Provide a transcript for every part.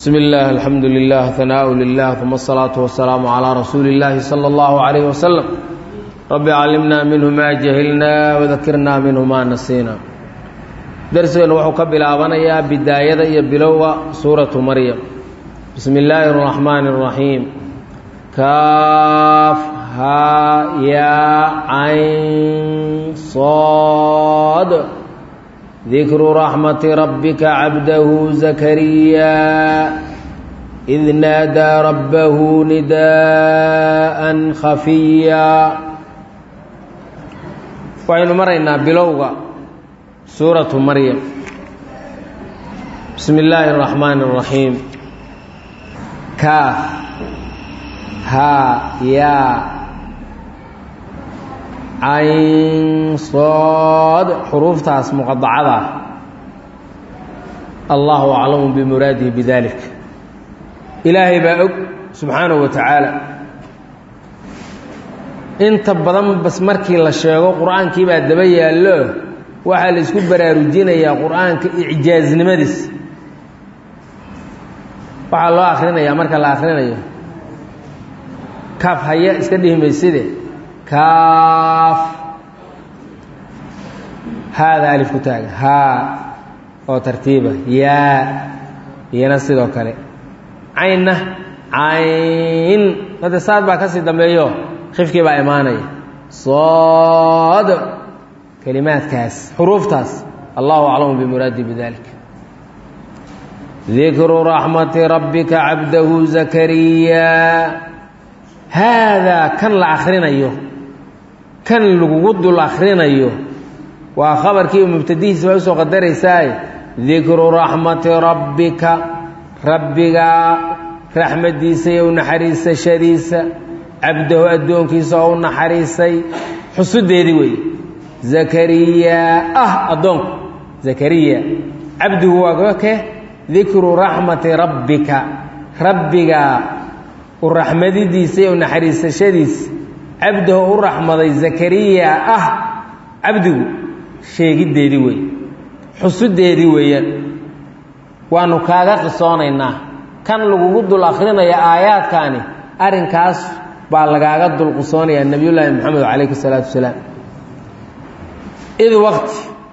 بسم الله الحمد لله ثناء لله ثم الصلاة والسلام على رسول الله صلى الله عليه وسلم رب علمنا منه ما جهلنا وذكرنا منه ما نسينا درسنا وحو كبلابنيا بداية يبلوغ سورة مريم بسم الله الرحمن الرحيم كاف ها يا عين صاد ذكر رحمة ربك عبده زكريا إذ نادى ربه نداء خفيا وعين مرينا بلوغ سورة مريم بسم الله الرحمن الرحيم كاف ها يا عين صاد حروف تاس مقطعة الله أعلم بمراده بذلك إلهي بأك سبحانه وتعالى انت بدن بس مركي لا شيغو قرآن كي با دبا يالو waxa la isku baraarujinaya quraanka ijaaznimadiis waxa loo akhrinayaa marka la akhrinayo kaaf haya iska dhihimayside kaaf hada alif kutaag ha oo tartiiba ya yana sidoo kale ayna ayn hada saad ba ka sii dambeeyo khifkii baa imaanay صاد كلمات كاس حروف تاس الله أعلم بمراده بذلك ذكر رحمة ربك عبده زكريا هذا كان الآخرين أيوه كان لقود الآخرين أيوه وخبر كيف مبتديه سوى قدر يساي ذكر رحمة ربك رحمة ديسي ونحريس شريس عبده أدون كيسا ونحريسي حسود دي وي زكريا أدون زكريا عبده وقوك ذكر رحمة ربك الرحمة دي سي ونحريس شديس عبده الرحمة زكريا عبده شيء دي وي حسود دي وي وانو كاغا قصونينا كان لغو قد الآخرين يا آيات كاني أرين كاس بالغاغا قد القصوني النبي الله محمد عليه الصلاة والسلام إذ وقت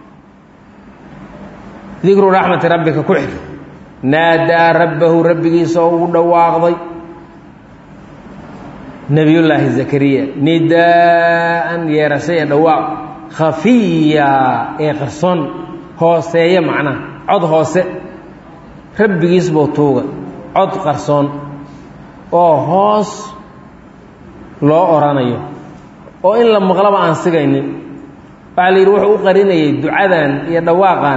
ذكر رحمة ربك كحر نادى ربه ربك صوت واغضي نبي الله زكريا نداء يا رسي دواء خفيا قرصون هوسيه معنا عض هوسه ربك يسبو توغ عض قرصون oo hoos loo oranayo oo in la maqlaba aan sigaynin waxa la yiri wuxuu u qarinayay ducadan iyo dhawaaqan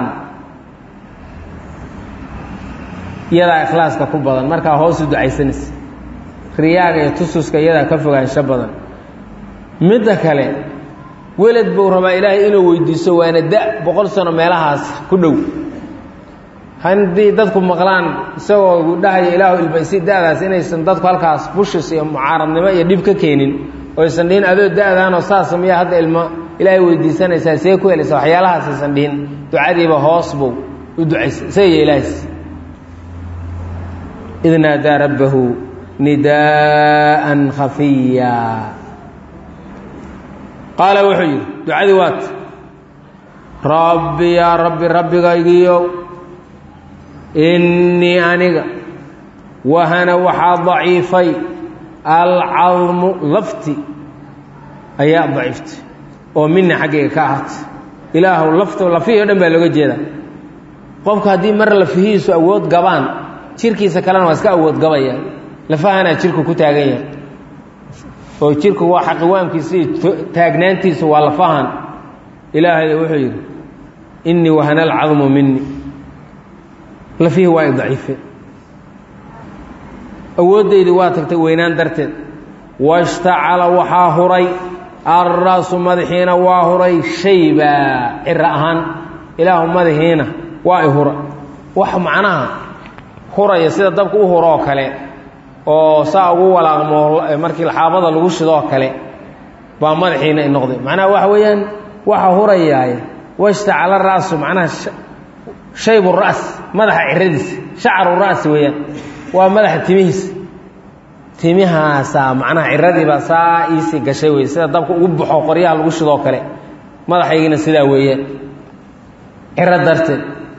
iyada ikhlaaska ku badan marka hoos u ducaysanis riyaaga iyo tususka iyada ka fogaansho badan mid kale walad buu rabaa ilaahay inuu weydiiso waana da 100 sano meelahaas ku dhow handii dadku maqlaan isagoo dhahay ilaahu ilbaysi daadaas inaysan dadku halkaas bushis iyo mucaaradnimo iyo dib ka keenin oo aysan dhihin adoo daadaan oo saasamiya hadda ilmo ilaahay weydiisanaysaa see ku helaysa waxyaalahaas aysan dhihin ducadiiba hoos buu u ducaysay ilaahay idna daa rabbahu nidaan khafiya qaala wuxuu ducadii waat rabbi ya rabbi rabbigaygiyo إني أنيق وهنا وحا ضعيفي العظم لفتي أيا ضعيفت ومني حقيقة كاهت إله لفت ولا فيه ودن بلغة جيدا قفك هذه مرة لفيه سأود قبان تشيركي سكالان واسكا أود قبايا لفاهنا تشيركو كتاقيا وتشيركو واحد قوام كيسي تاقنانتي سوى لفاهن إله وحيد إني وهنا العظم مني لفيه واي ضعيفه اوديدي waa tagtay weynaan darteed washta'ala waxa huray الراس مدحينا waa huray shayba irahan ilaahu madaxiina waa hura wax macnaha huraya sida dabka u huro kale oo saa ugu walaaqmo markii xaabada lagu shido kale ba madaxiina noqday macnaha wax weeyaan waxa hurayay washta'ala الراس macnaha شيب الرأس مدح عردس shacru ra'si weeyaan waa madaxa timihiisa timihaasaa macnaha ciradiibaa saa iisii gashay wey sida dabka ugu baxo qoryaha lagu shidoo kale madaxaygina sidaa weeyaan ciro darteed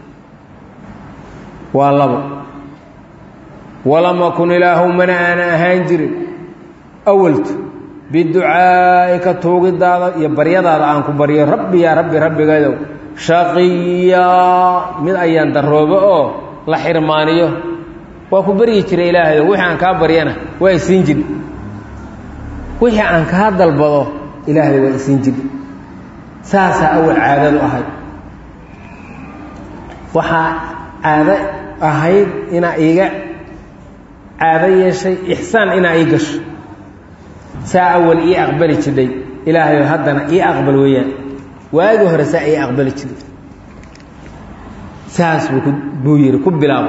waa labo walam akun ilaahu mana aana ahaan jirin awaltu biducaa'ika tuugidaada iyo baryadaada aan ku baryo rabbi yaa rabbi rabbigadow shaqiyaa mid ayaan daroobo oo la xirmaaniyo waa ku baryi jiray ilaahayo wixii aan kaa baryana waa isiin jiri wixii aan kaa dalbado ilaahay waa isiin jiri saasaa awal caadadu ahayd waxaa caado ahayd inaa iiga caado yeeshay ixsaan inaa ii gasho saa awal ii aqbali jidhay ilaahayo haddana ii aqbal weeyaan waagii hore saa ii aqbali jidhay saas buu yidhi ku bilaabo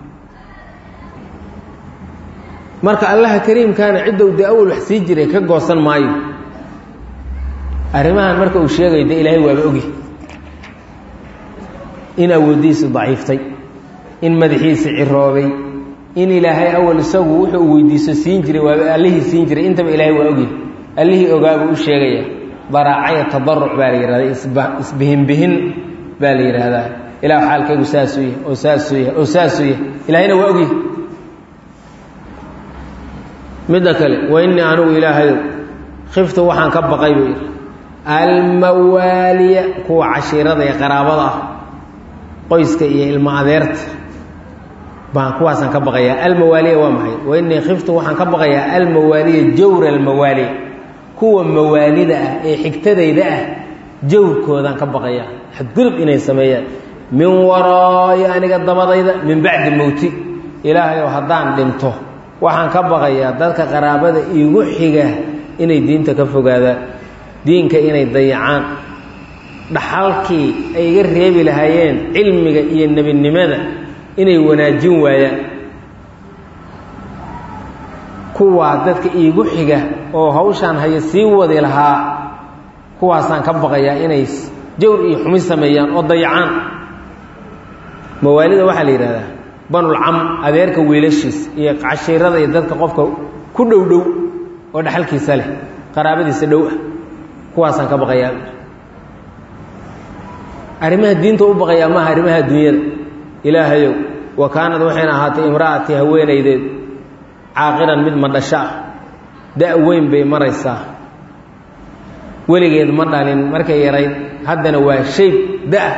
marka allaha kariimkaana ciddow dee awal wax sii jiray ka goosan maayo arrimahan marka uu sheegay dee ilaahay waaba ogi in awooddiisu daciiftay in madaxiisi ciroobay in ilaahay awal isagu wuxuu u weydiiso siin jiray waaba allihii siin jiray intaba ilaahay waa ogyahay allihii ogaabuu u sheegaya baraacaya tadaruc baa la yidhahdaa isbihinbihin baa la yidhaahdaa ilaah xaalkaygu saasuu yahay oo saasuu yahay oo saasuu yahay ilaahayna waa ogyahay midda kale wa innii anigu ilaahayow khiftu waxaan ka baqay buu yidhi almawaaliya kuwa cashiirada iyo qaraabada ah qoyska iyo ilmo adeerta baan kuwaasaan ka baqayaa almawaaliya waa maxay wa innii khiftu waxaan ka baqayaa almawaaliya jawra almawaaliya kuwa mawaalida ah ee xigtadayda ah jawrkoodaan ka baqayaa xadgudub inay sameeyaan min waraa'i aniga dabadayda min bacdi mowti ilaahayow haddaan dhinto waxaan ka baqayaa dadka qaraabada iigu xiga inay diinta ka fogaadaan diinka inay dayacaan dhaxalkii ay iga reebi lahaayeen cilmiga iyo nebinimada inay wanaajin waayaan kuwaa dadka iigu xiga oo hawshaan haya sii wadi lahaa kuwaasaan ka baqayaa inay jawr iyo xumi sameeyaan oo dayacaan mawaalida waxaa la yidhahdaa banulcam adeerka wiilashiis iyo cashiirada iyo dadka qofka ku dhow dhow oo dhaxalkiisa leh qaraabadiisa dhow ah kuwaasaan ka baqayaa arrimaha diinta u baqayaa maaha arrimaha adduunyada ilaahayow wa kaanad waxayna ahaatay imra'atii haweenaydeed caaqiran mid ma dhasho ah da' weyn bay maraysaa weligeed ma dhalin markay yarayd haddana waa shayb da'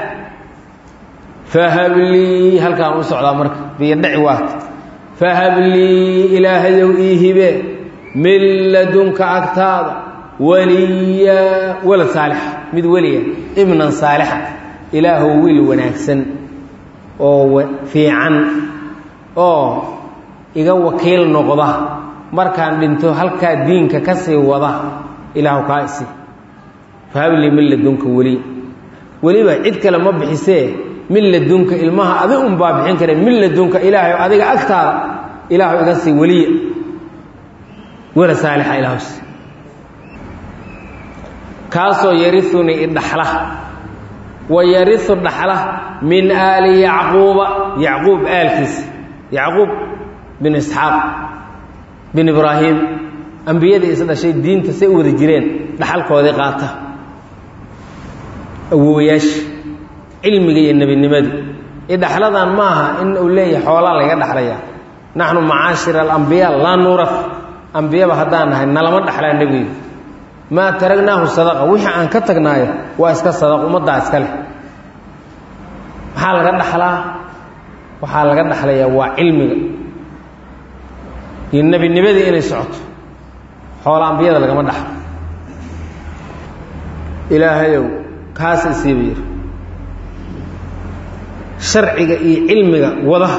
fahablii halkaan u socdaa marka biyodhaci waata fahablii ilaahayow ii hibe min ladunka agtaada waliya walad saalixa mid weliya ibnan saalixa ilaahow wiil wanaagsan oo fiican oo iga wakiil noqda markaan dhinto halkaa diinka ka sii wada ilaahu kaa isi fahablii min ladunka weliya weliba cid kale ma bixisee min ladunka ilmaha adi un baa bixin kare min ladunka ilaahay adiga agtaada ilaahu iga sii weliya wala saalixa ilaahus kaasoo yariunii idhaxla wa yariu dhaxla min aali yacquuba yacquub aalkiisa yacquub bin isxaaq bin ibraahim ambiyadii is dhashay diinta say u wada jireen dhaxalkoodii qaata awowayaasha cilmiga iyo nebinimadu idhaxladan maaha in uu leeyahay xoolaa layga dhaxlaya naxnu macaashir alambiyaa laa nuuraf ambiyaba haddaan nahay nalama dhaxlaa nebigu maa taragnaahu sadaqa wixii aan ka tagnaayo waa iska sadaq ummaddaa iska leh maxaa laga dhaxlaa waxaa laga dhaxlayaa waa cilmiga iyo nebinimadii inay socoto xoola ambiyada lagama dhaxlo ilaahayow kaas isiiba yiri sharciga iyo cilmiga wadaha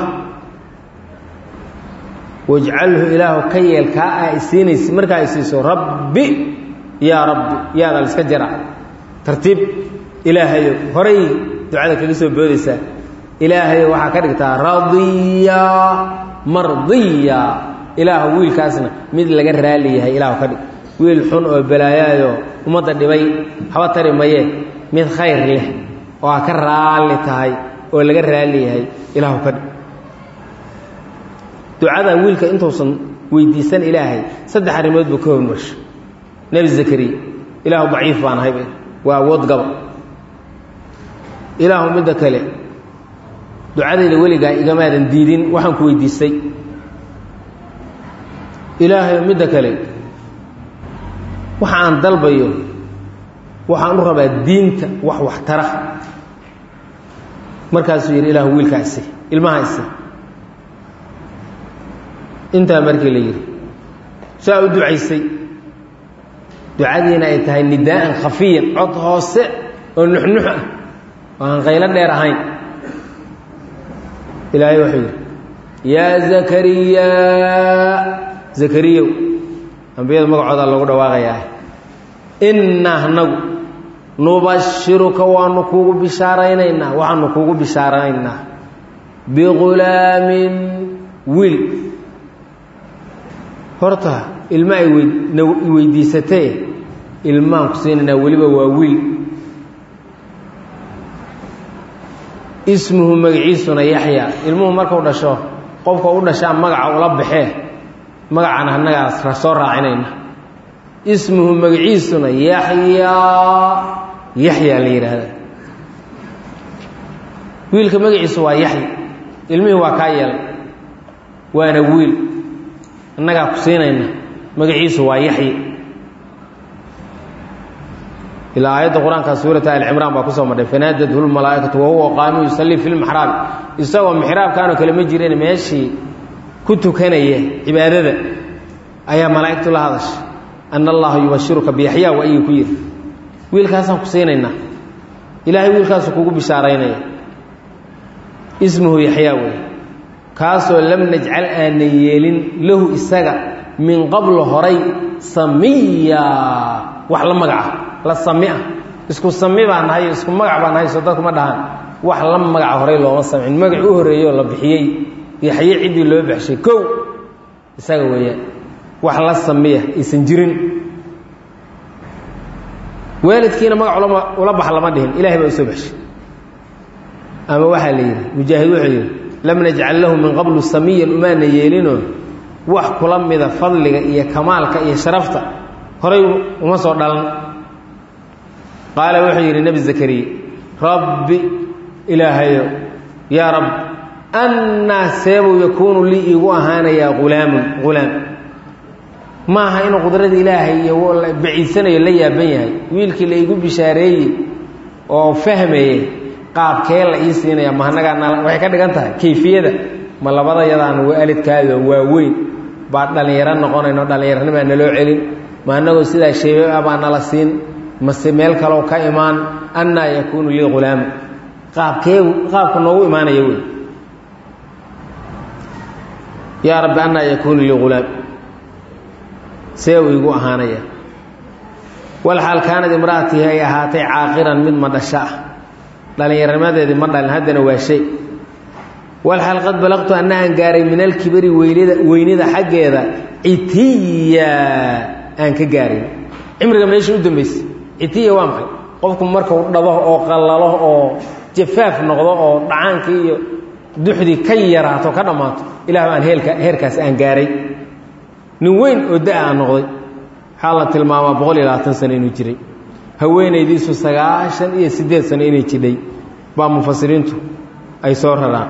wajcalhu ilaahu ka yeel kaa aa isiinaysa markaa ay siiso rabbi yaa rabbi yaada la iska jara tartiib ilaahayow horay ducada kaga soo boodaysaa ilaahayow waxaa ka dhigtaa radiya mardiya ilaahu wiilkaasna mid laga raali yahay ilaahu ka dhig wiil xun oo balaayaayo ummadda dhibay haba tari maye mid khayr leh oo aa ka raali tahay oo laga raali yahay ilaahu ka dhig ducadan wiilka intuusan weydiisan ilaahay saddex arrimood buu ka hormarshay nebi zakariya ilaahu daciif baan ahay waa awood gaba ilaahu midda kale ducadayda weligaa igamaadan diidin waxaan ku weydiistay ilaahay midda kale waxa aan dalbayo waxaan u rabaa diinta wax tara markaasuu yidhi ilaahu wiilkaa isi ilmaha isi intaa markii la yidhi saa u ducaysay ducadiina ay tahay nidaa'an khafiyan cod hoose oo nuxnux ah oo aan qaylo dheer ahayn ilaahay wuxuu yidhi yaa zakariya zakariyow ambiyada magacooda lagu dhawaaqayaa innaa anagu nubashiruka waanu kuugu bishaaraynaynaa waxaanu kuugu bishaaraynaynaa bighulaamin wiil horta ilma ay weydiisatee ilmaan ku siinaynaa weliba waa wiil ismuhu magaciisuna yaxya ilmuhu markuu dhasho qofka u dhashaa magaca ula baxee magacana annagaas soo raacinayna ismuhu magaciisuna yaxyaa la yidhaahdaa wiilka magaciisu waa yaxya ilmihii waa kaa yeelay waana wiil annagaa ku siinayna magaciisu waa yaxya ilaa aayadda qur-aanka suurata alcimraan baa kusoo madhay fanaadathu lmalaa'ikatu wahuwa qaa'imun yusallii fi lmixraabi isagoo mixraabkaanoo kale ma jireen meeshii ku tukanaya cibaadada ayaa malaa'igtu la hadashay ana allaha yubashiruka biyaxyaa wa ayuu ku yidhi wiilkaasaan ku siinaynaa ilaahay wiilkaasu kugu bishaaraynaya ismuhu yaxyaa wey kaasoo lam najcal aanan yeelin lahu isaga min qablo horay samiya wax la magaca la samia isku sami baan nahay isku magac baan nahay soo dadkuma dhahaan wax la magaca horay looma samcin magac u horreeyey oo la bixiyey yaxye ciddii loo baxshay kow isaga weeyaan wax la samiya aysan jirin waalidkiina magac ula bax lama dhihin ilahay baa u soo baxshay ama waxaa la yidhi mujaahid wuxuu yidhi lam najcal lahu min qablu samiyan umaana yeelinoo wax kula mida fadliga iyo kamaalka iyo sharafta horay uma soo dhalan qaala wuxuu yidhi nebi zakariya rabbi ilaahayo yaa rabb annaa seebuu yakuunu lii iigu ahaanayaa ghulaam maaha inuu qudrada ilaahay iyo baciidsanayo la yaaban yahay wiilkii la iigu bishaareeyey oo fahmayey qaabkee la ii siinaya ma annagaa waxay ka dhigan tahay kayfiyada ma labada yadaan waalidkaado waaweyn baa dhallinyaro noqonayno dhallinyaranimaa naloo celin ma annagoo sidaa sheebe ah baa nala siin mase meel kaloo ka imaan annaa yakuunu lii ghulaama qaabka noogu imaanaya wey yaa rabbi annaa yakuunu lii ghulaam see uu igu ahaanaya walxaal kaanad imra'atii ay ahaatay caaqiran mid ma dhasho ah dhallinyarnimadeedii ma dhalin haddana waa shay walxaal qad balaqtu anna aan gaaray min alkibari weynida xaggeeda citiya aan ka gaaray cimriga meesha u dambaysay citiya waa maxay qofku markuu dhabo oo qallalo oo jafaaf noqdo oo dhacaankii iyo duxdii ka yaraato ka dhammaato ilaah aan heerkaas aan gaaray nin weyn oo da aan noqday waxaa la tilmaamaa 120 sano inuu jiray haweenaydiisu 98 sano inay jidhay baa mufasiriintu ay soo raraan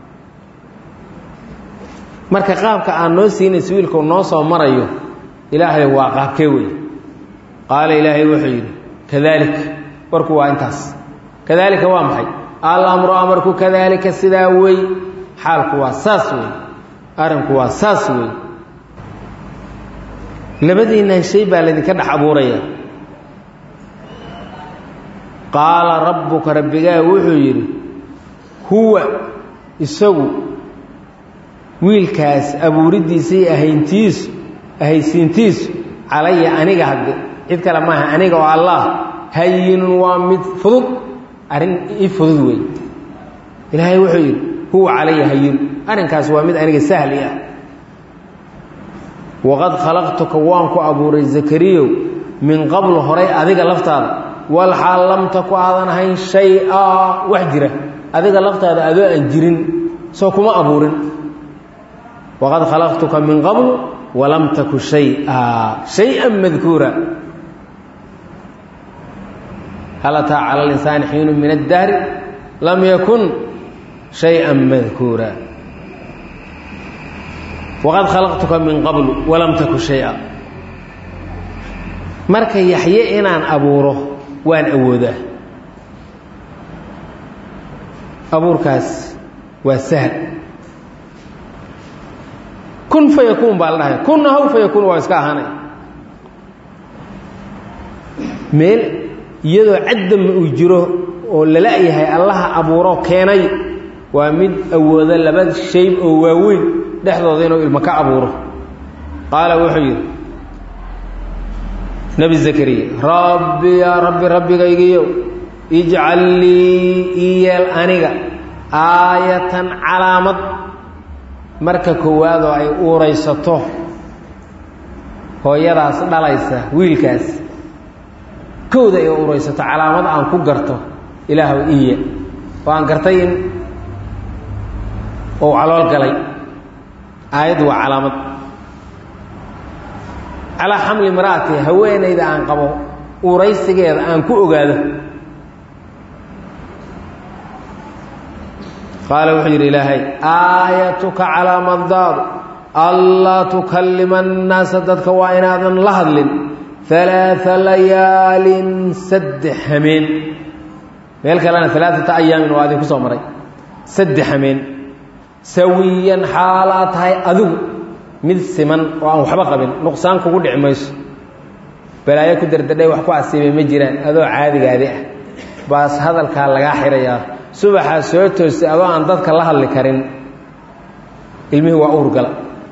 marka qaabka aan noo siinayso wiilku noo soo marayo ilaahay waa qaabkee wey qaala ilaahay wuxuu yidhi kadalik warku waa intaas kadalika waa maxay alamru amarku kadalika sidaa wey xaalku waa saas wey arinku waa saas wey labadiinnan shay baa laydinka dhex abuuraya qaala rabbuka rabbigaa wuxuu yidhi huwa isagu wiilkaas abuuriddiisa iyo ahaysiintiisu calaya aniga hadde cid kale maaha aniga oo allah hayinun waa mid fudud arrin ii fudud wey ilaahay wuxuu yidhi huwa calaya hayinu arrinkaas waa mid aniga sahli ah waqad khalaqtuka waan ku abuuray zakariyow min qablu horay adiga laftaada walxaal lam taku aadan ahayn shay-a wax jira adiga laftaada adoo aan jirin soo kuma abuurin waqad khalaqtuka min qabl walam taku shay'an madkuura hal ataa cala alinsaani xiinu min addahri lam yakun shay'an madkuura waqad khalaqtuka min qabl walam taku shay'a marka yaxye inaan abuuro waan awoodaa abuurkaas waa sahl kun fayakuun baa la dhahay kunna haw fayakuun waa iska ahaanay meel iyadoo caddama uu jiro oo lala yahay allaha abuuro keenay waa mid awooda laba shay oo waaweyn dhexdooda inuu ilmo ka abuuro qaala wuxuu yidhi nebi zakariya rabbi yaa rabbi rabbigaygiyo ijcal lii iyeel aniga aayatan calaamad marka koowaadoo ay uuraysato hooyadaas dhalaysa wiilkaas kowda ay uuraysato calaamad aan ku garto ilaahow iya oo aan gartay in uu calool galay aayaddu waa calaamad calaa xamli imra'ati haweenayda aan qabo uuraysigeeda aan ku ogaado qaala wuxuu yidhi ilaahay aayatuka calaamadaadu allaa tukallima annaasa dadka waa inaadan la hadlin ثلاث ليال سدح همين ميل كلنا 3 أيام وادي كسو مري سدح همين سويا حالات هاي أذو مid siman oo aan waxba qabin nuqsaan kugu dhici mayso balaayo ku dardaday wax ku asiibay ma jiraan adoo caadigaadi ah baas hadalka laga xirayaa subaxa soo toosay adoo aan dadka la hadli karin ilmihi waa urgala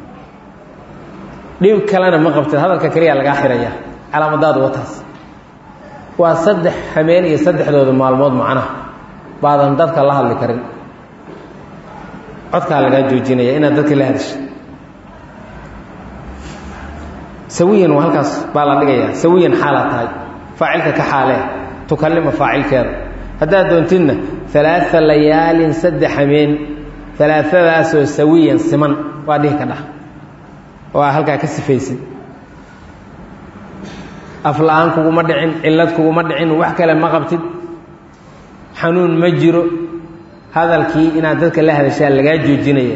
dhib kalena ma qabtid hadalka kaliya laga xirayaa calaamadaadu wataas waa saddex hameen iyo saddexdooda maalmood macnaha baadan dadka la hadli karin codka laga joojinaya inaad dadka la hadasho سويا وهلكاس بالا دغيا سويا حالتها فاعلك كحاله تكلم فاعل كذا هذا دونتنا 3 ليال سدح من 3 سويا سمن واديه كدا وهلكا كسفيسن افلان كوما دحين علاد كوما دحين wax kale ma qabtid xanuun ma jiro hadalkii inaad dadka la hadashaa laga joojinaya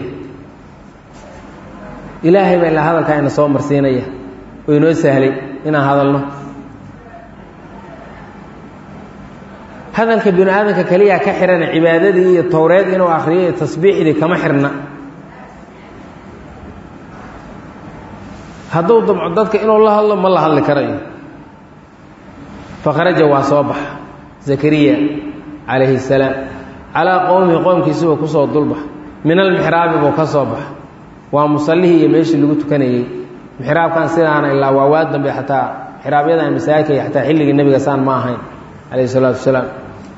ilaahay baa la hadalka ina soo marsiinaya وينو سهلي إنا هذا الله هذا الكبير هذا ككلية كحرنا عبادتي التوراة إنه آخرية تصبيح إذا كما حرنا هذا ضم عدتك إنه الله ما الله اللي كريه فخرج وصبح زكريا عليه السلام على قوم كيسوا كسوا الضلبة من المحراب وكصبح ومصليه يمشي اللي قلت كان محراب كان سيدنا إلا وواد نبي حتى محراب يدنا مساكي حتى حلق النبي سان ما هين عليه الصلاة والسلام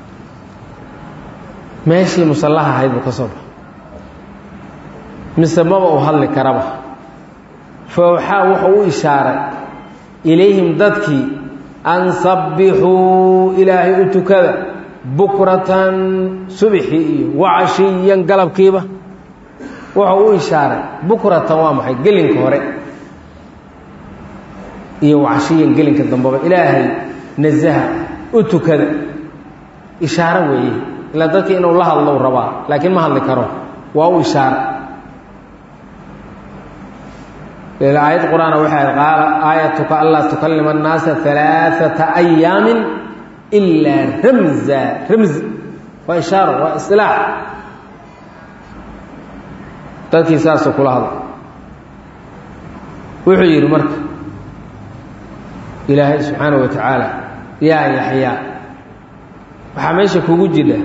ماشي مصلحة هيد بكسب مسبب وهل كربه فوحى وحو إشارة إليهم ضدكي أن صبحوا إلهي أتكذا بكرة صبحي وعشيا قلب كيبة وحو إشارة بكرة وامحي قلن كوري iyo wacashiin gelinka dambaba ilaahay nazaha u tukada ishaara weeye ila dadka inuu la hadlo rabaa laakiin ma hadli karo waa u ishaara ila ayat quraana waxa qaala ayatuka alla tukallima an-nasa 3 ayaamin illa ramz wa ishaara wa istilah dadkii saas kula hadlo wuxuu yiri marka إلهي سبحانه وتعالى يا يحيى وحميشة كوجو جدا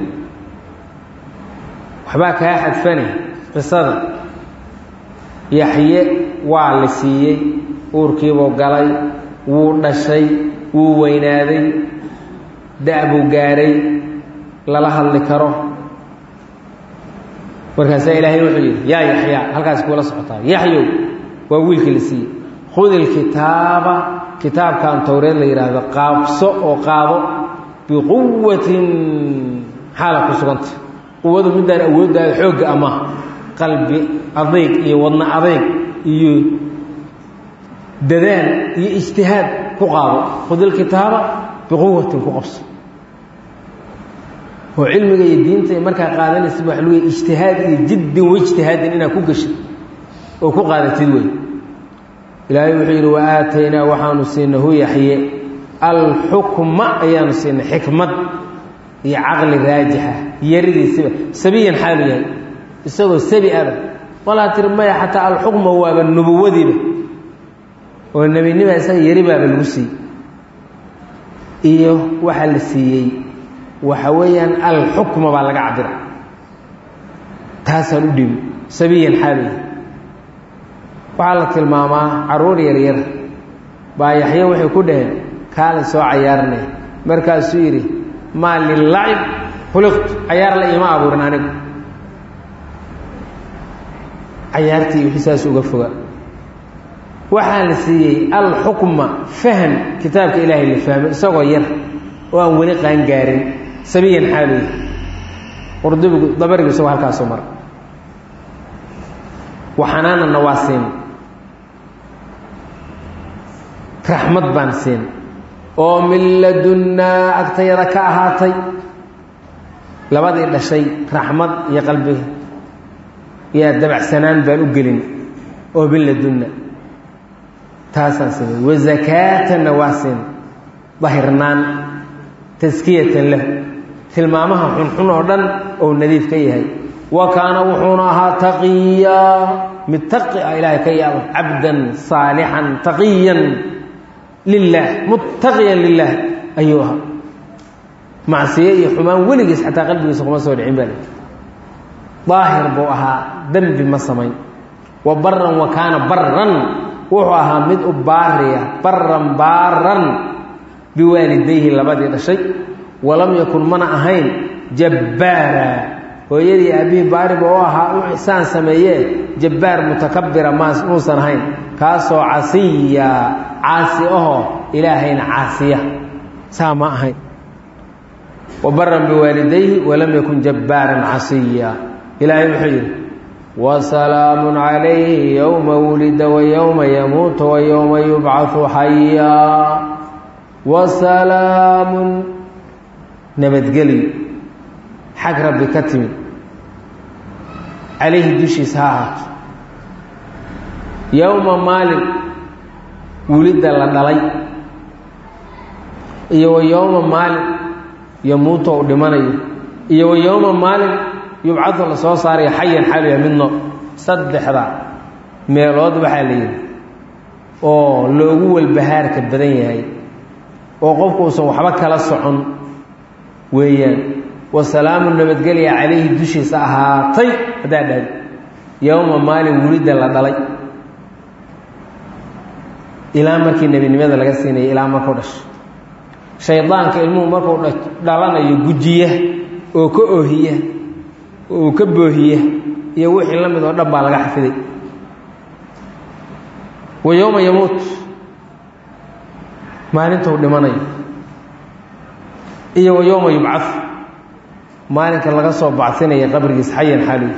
وحباك أحد فني قصة يحيى وعلسية أوركي وقلي ونشي ووينادي دعبو قاري لله اللي كره وركاسة إلهي وحيد يا يحيى هل كاسك ولا صحطان يحيى وويلك لسي خذ الكتاب كتاب كان توريد ليراد قابصو او قادو بقوه حاله كسغنت قوده مدان اوداد خوغ اما qalbi adayg iyo wadna adayg iyo dadaal iyo ijtihaad ku qaado khudil kitaaba biquwatin ku qabso oo cilmiga iyo diinta markaa qaadanaysa waxa lagu ijtihaad iyo jiddi wajtihaadin inaad ku gashay oo ku qaadatid wey ilaahay wuxuu yidhi wa aataynaa waxaanu siinahu yaxye alxukma ayaanu siinay xikmad iyo caqli raajixa yaridiisiba sabiyan xaalu yahay isagoo sabi aba walaa tiri maya xataa alxukma waaba nubuwadiiba oo nebinima isaga yari baaba lagu siiyey iyo waxaa la siiyey waxa weeyaan alxukma baa laga cabira taasaan u dhibi sabiyan xaalu yahay waxaa la tilmaamaa carruur yaryar baa yaxye waxay ku dhaheen kaalin soo cayaarnay markaasuu yidhi maa lilacib khuliqtu cayaar la iima abuurin anigu cayaartii wixii saas uga foga waxaa la siiyey alxukma faham kitaabka ilaahay la fahmo isagoo yar oo aan weli qaangaarin sabiyan xaalu yahay qurdubigu dabarigu isagoo halkaasoo mara waxanaanana waa siin raxmad baan siin oo min ladunnaa agtayada ka ahaatay labadii dhashay raxmad iyo qalbi yaa dabacsanaan baan u gelin oo min ladunna taasaan siinay wazakaatanna waa siin dahirnaan taskiyatan lahu tilmaamaha xunxun oo dhan ou nadiif ka yahay wa kaana wuxuuna ahaa taqiyaa mid taqi ah ilaahay ka yaabo cabdan saalixan taqiyan lilah muttaqiyan lilah ayuu ahaa macsiye iyo xumaan weligiis xataa qalbigiisa kuma soo dhicin baa daahir buu ahaa dembi ma samayn wa baran wa kaana baran wuxuu ahaa mid u baariya baran baaran biwaalidayhi labadii dhashay walam yakun mana ahayn jabbaara hooyadii aabbihii baariba oo ahaa u ixsaan sameeyee jabbaar mutakabira muusan ahayn kaasoo casiya caasi ahoo ilaahayna caasiya saa ma ahayn wa baran biwaalidayhi walam yakun jabbaaran casiya ilaahay wuxuu yidhi wasalaamun calayhi yowma wulida wa yowma yamuutu wa yowma yubcahu xayaa wasalaamun nabadgelyo xag rabbi ka timid calayhi dushiisa ha ahaato yowma maalin wulidda la dhalay iyo wa yowma maalin yamuutu ou dhimanayo iyo wa yowma maalin yubcadu la soo saarayo xayan xaaliya midno saddexda meelood waxaa la yidhi oo loogu walbahaarka badan yahay oo qofku uusan waxba kala socon weeyaan wasalaamu nabadgelya calayhi dushiisa ahaatay haddaa dhahdi yowma maalin wulidda la dhalay ilaa markii nebinimada laga siinayay ilaa markuu dhasho shaydaanka ilmuhu markuu dhalanayo gujiya oo ka oohiya oo ka boohiya iyo wixii la mid oo dhan baa laga xafiday wa yowma yamuut maalintuu dhimanayo iyo wa yowma yubcad maalinka laga soo bacsinaya qabrigiisa xayan xaaliy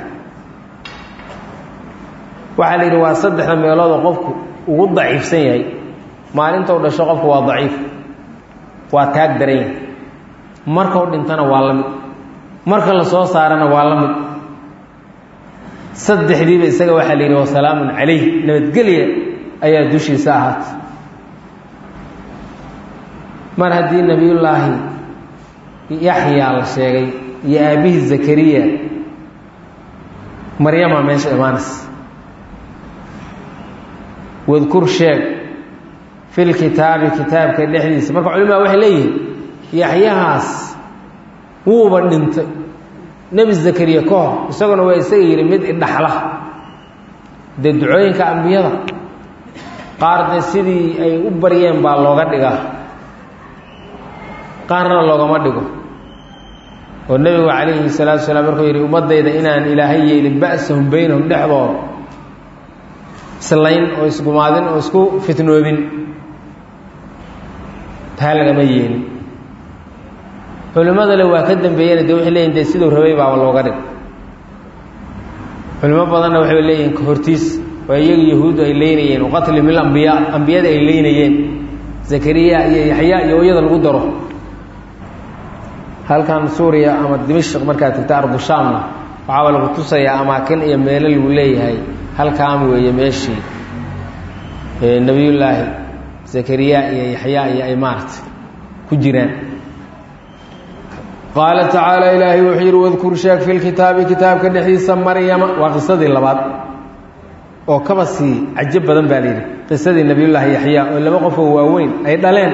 waxaa la yidhi waa saddexda meeloodoo qofku ugu daciifsan yahay maalintou dhasho qofku waa daciif waa taag daran yahay markau dhintana waa la mid marka la soo saarana waa la mid saddexdiiba isaga waxaa la yidhi wasalaamun calayh nabadgelya ayaa dushiisa ahaatay mar haddii nebiyullaahi yaxyaa la sheegay iyo aabbihii zakariya maryama meesha imaanaysa wadkur sheeg fil kitaabi kitaabka dhexdiisa marka culimaa waxay leeyihiin yaxyahaas wuuba dhintay nebi zakariya ka hor isaguna waa isaga yidhi mid idhaxla dee ducooyinka ambiyada qaar dee sidii ay u baryeen baa looga dhigaa qaarna loogama dhigo oo nebigu calayhi salaatu wasalaam markuu yidhi ummaddayda inaan ilaahay yeelin ba'sahum baynahum dhexdooda islayn oo isgumaadin oo isku fitnoobin taa lagama yeelin culimmada le waa ka dambeeyena dee waxay leeyihin dee siduu rabay baaba looga dhig culimo badanna waxay leeyihiin kahortiis waa iyaga yahuuddu ay leynayeen waqatli min alambiyaa ambiyada ay leynayeen zakariya iyo yaxya iyo iyada lagu daro halkan suuriya ama dimashq markaad tagta ardushaamna waxaaba lagu tusayaa amaakin iyo meelo lagu leeyahay halkaan weeye meeshii nebiyullaahi zakariya iyo yaxya iyo ay maaragtay ku jiraan qaala tacaala ilaahay wuxuu yidhi wadkur sheeg fi lkitaabi kitaabka dhexdiisa maryama waa qisadii labaad oo kaba sii cajab badan baa layidhi qisadii nebiyullaahi yaxya oo laba qofoo waaweyn ay dhaleen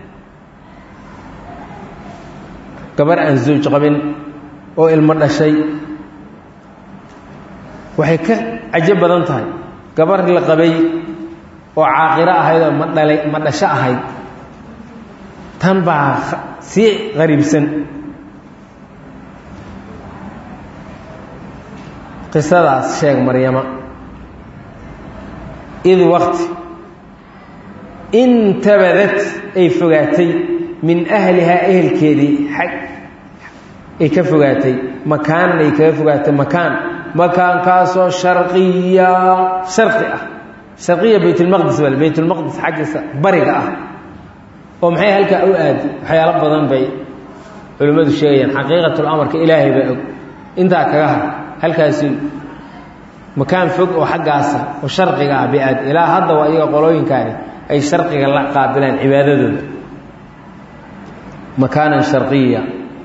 gabar aan zawj qabin oo ilmo dhashay waxay ka cajab badan tahay gabar la qabay oo caaqiro ahayd oo ma dhasho ahayd tan baa sii qariibsan qisadaas sheeg maryama id waqti intabadat ay fogaatay min ahlihaa ehelkeedii xag ay ka fogaatay makaanan ay kaga fogaatay makaankaasoo sharqiya sharqi ah sharqiya baytulmaqdis bal baytulmaqdis xaggiisa bariga ah oo maxay halkaa u aadi waxyaalo badan bay culimmadu sheegayaan xaqiiqatul amarka ilaahay baa og intaa kaga har halkaasi makaan fog oo xaggaasa oo sharqiga ah bay aadi ilaa hadda waa iyaga qolooyinkaani ay sharqiga la qaabilaan cibaadadooda makaanan sharqiya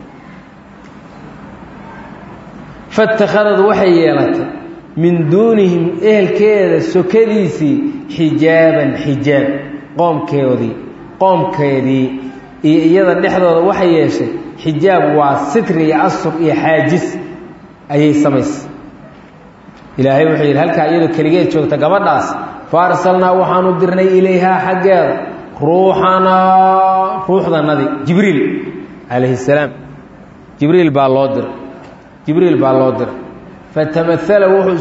faاtakhadad waxay yeelatay min duunihim ehelkeeda sokadiisii xijaaban xijaab qoomkeedii iyo iyada dhexdooda waxay yeeshay xijaab waa sitri iyo asur iyo xaajis ayay samaysay ilaahay wuxuu yidhi halkaa iyadoo keligeed joogta gabadhaas faarsalnaa waxaanu dirnay ilayhaa xaggeeda ruuxdanadii jibriil calayhi salaam jibriil baa loo diray fatamaala wuxuu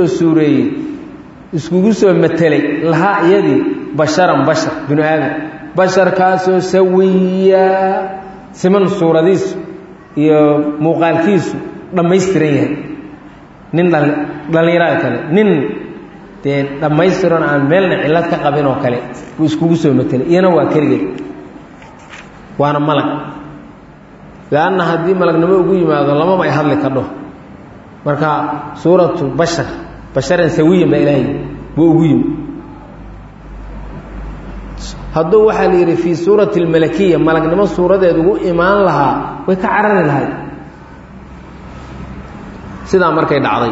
iskugu soo matelay lahaa iyadii basharan bashar binu aadam basharkaasoo sawiya siman suuradiisu iyo muuqaalkiisu dhammaystiran yahay nin dhallinyarada kale nin dee dhammaystiran aan meelna cillad ka qabin oo kale buu iskugu soo matelay iyana waa keligeed waana malag leanna haddii malagnimo ugu yimaado lamaba ay hadli kadho marka suuratu basharan sawiyan baa ilaahay buu ugu yimi hadduu waxaa la yidhi fii suurati almalakiya malagnimo suuradeed ugu imaan lahaa way ka carari lahayd sidaa markay dhacday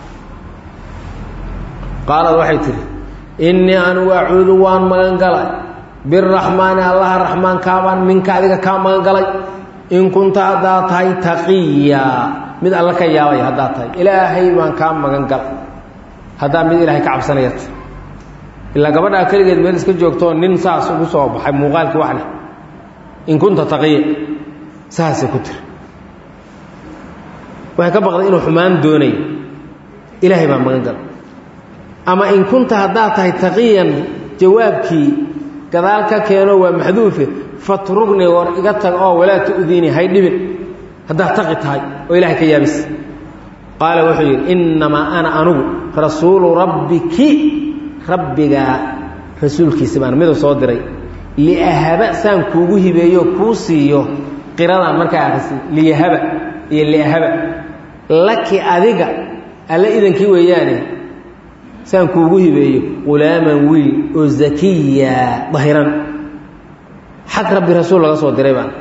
qaalad waxay tihi innii anugu acuudu waan magan galay biraxmaani allaha raxmaankaabaan minka adiga kaa magan galay in kunta haddaad tahay taqiya mid alla ka yaabay haddaad tahay ilaahay baan kaa magan galay haddaad mid ilaahay ka cabsanayat ilaa gabadhaa keligeed meel iska joogtoo nin saas ugu soo baxay muuqaalkii wax leh in kunta taqiya saasay ku tiri waxay ka baqday inuu xumaan doonayo ilaahay baa magan galay ama in kunta haddaad tahay taqiyan jawaabkii gadaal ka keeno waa maxduufe fatrugni war iga tag oo walaa tu'diini hay dhibin haddaad taqi tahay oo ilaahay ka yaabis qaala wuxuu yidhi innamaa ana anugu rasuulu rabbiki rabbigaa rasuulkiisa baan miduu soo diray liahaba saan kuugu hibeeyo kuu siiyo qiradan markaa akrisi liyahaba iyo liahaba laki adiga alla idankii weeyaane saan kuugu hibeeyo qulaaman wiil oo zakiya dahiran xag rabbi rasuul laga soo diray baan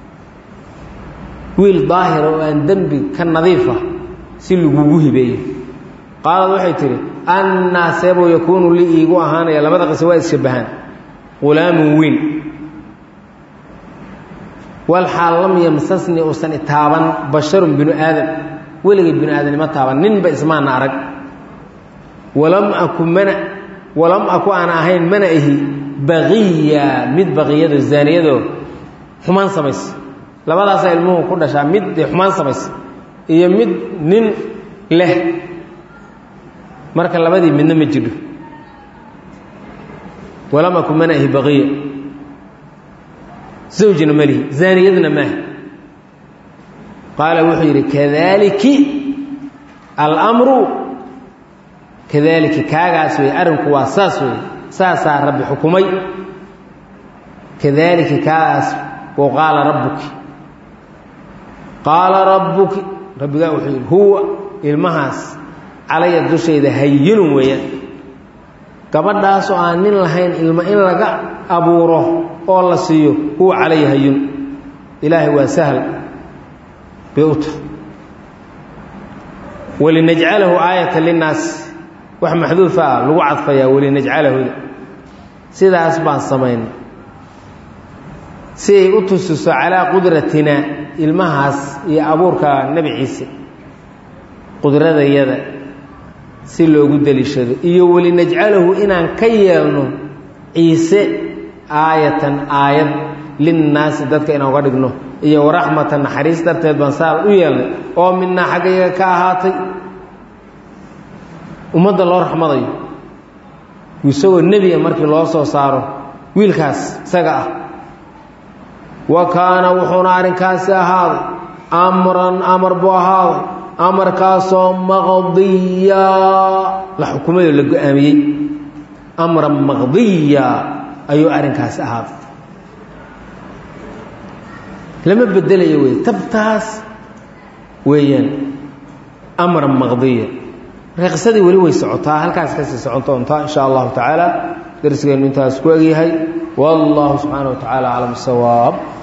wiil daahira oo aan dembi ka nadiifa si lagugu hibeeyo qaalad waxay tihi annaa seebuu yakuunu lii iigu ahaanaya labada qiso waa isshabbahaan qulaamun wiil walxaal lam yamsasni uusan itaaban basharun binu aadam weligay binu aadamnimo taaban ninba ismaana arag walam aku aan ahayn mana ahi baqiya mid baqiyado zaaniyadoo xumaan samaysa labadaasaa ilmuhu ku dhashaa mid xumaan samaysa iyo mid nin leh marka labadii midna ma jidho walam aku mana ahi baqiya zawjna malihi zaaniyadna maaha qaala wuxuu yidhi kadaaliki almru kadaalika kaagaas wey arrinku waa saas wey saasaa rabbi xukumay kadaalika kaagaas oo qaala rabbuki rabbigaa wuxuu yidhi huwa ilmahaas calaya dushayda hayinun weeyaan gabadhaas oo aan nin lahayn ilma in laga abuuro oo la siiyo huwa calaya hayinun ilaahay waa sahal bay u tahay walinajcalahu aayatan linnaas wax maxduufa ah lagu cadfayaa walinajcalahu sidaas baan samaynay si ay u tusiso calaa qudratina ilmahaas iyo abuurka nebi ciise qudradayada si loogu deliishado iyo walinajcalahu inaan ka yeelno ciise aayatan aayad linnaasi dadka inaan uga dhigno iyo waraxmatan naxariis darteed baan saar u yeelnay oo midnaa xaggayga ka ahaatay ummadda loo raxmadayo isagoo nebiga markii loo soo saaro wiilkaas isaga ah wa kaana wuxuuna arrinkaasi ahaaday amran amar buu ahaaday amarkaasoo maqdiya la xukumayoo la go-aamiyey amran maqdiya ayuu arrinkaasi ahaaday lama bedelayo wey tabtaas weeyaan amran maqdiya marka qisadii weli way socotaa halkaas kasii socon doontaa in sha allahu tacaala darsigeennu intaas ku egyahay wallahu subxaana wa tacaala aclam sawaab